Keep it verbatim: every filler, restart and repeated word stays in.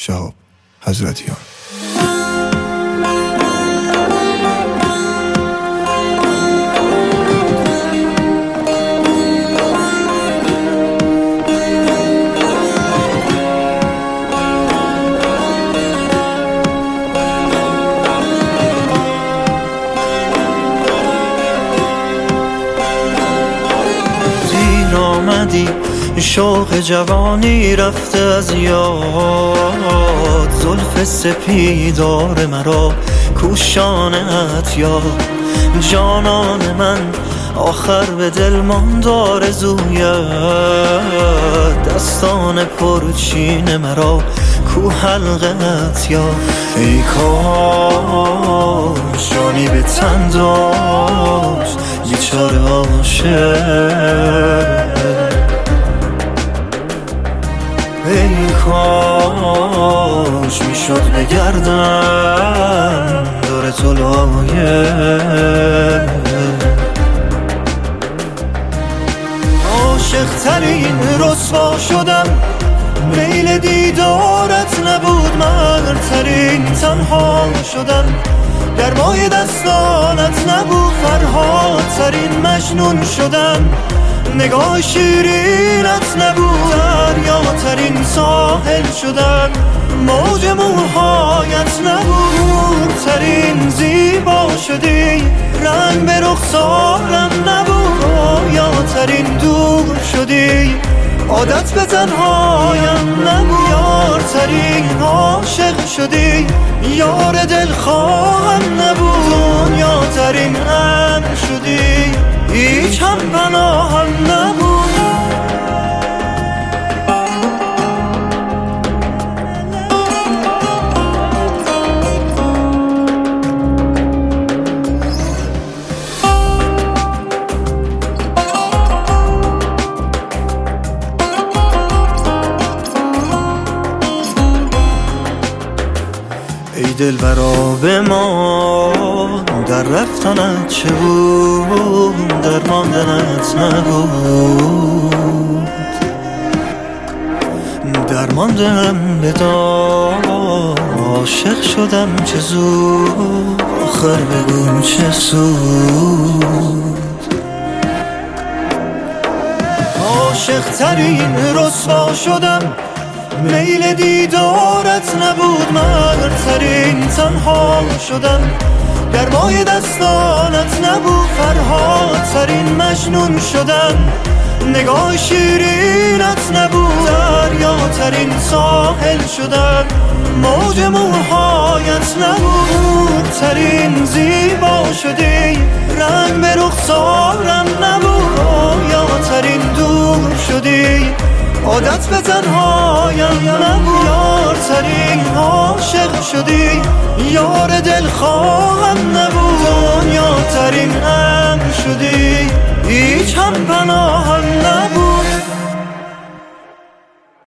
شهاب حضرتیان. آمدی شوق جوانی رفته از یاد، زلف سپیدار مرا کوشانت یاد، جانان من آخر به دل ماند آرزویت، دستان پرچین مرا کو حلقت یاد. ای کاش جانی به تن داشت بیچاره عاشق، ای کاش میشد بگردم دور تو لایه، عاشق ترین رسوا شدم، میل دیدارت نبود مرترین، تنها شدم گرمای دستانت نبود فرهاد ترین، مجنون شدم نگاه شیرینت نبود دریا ترین، ساحل شدم موج موهایت نبود ترین، زیبا شدی رنگ به رخسارم نبود رویا ترین، دور شدی عادت به تنهایم نبود یار ترین، عاشق شدی یار دلخواهم نبود دنیا ترین، امن شدی هیچ هم پناهم نبود. ای دلبرا به ما در رفتنت چه بود، در ماندنت نبود، در ماندنم بدار عاشق شدم چه زود، آخر بگو چه سود. عاشق ترین رسوا شدم، میل دیدارت نبود مرترین، تنها شدم گرمای دستانت نبود فرهاد ترین، مجنون شدم نگاه شیرینت نبود دریا ترین، ساحل شدم موج موهایت نبود ترین، زیبا شدی رنگ به رخسارم نبود رویا ترین، دور شدی عادت به تنهایم نبود یار ترین، عاشق شدی یار دلخواهم نبود دنیا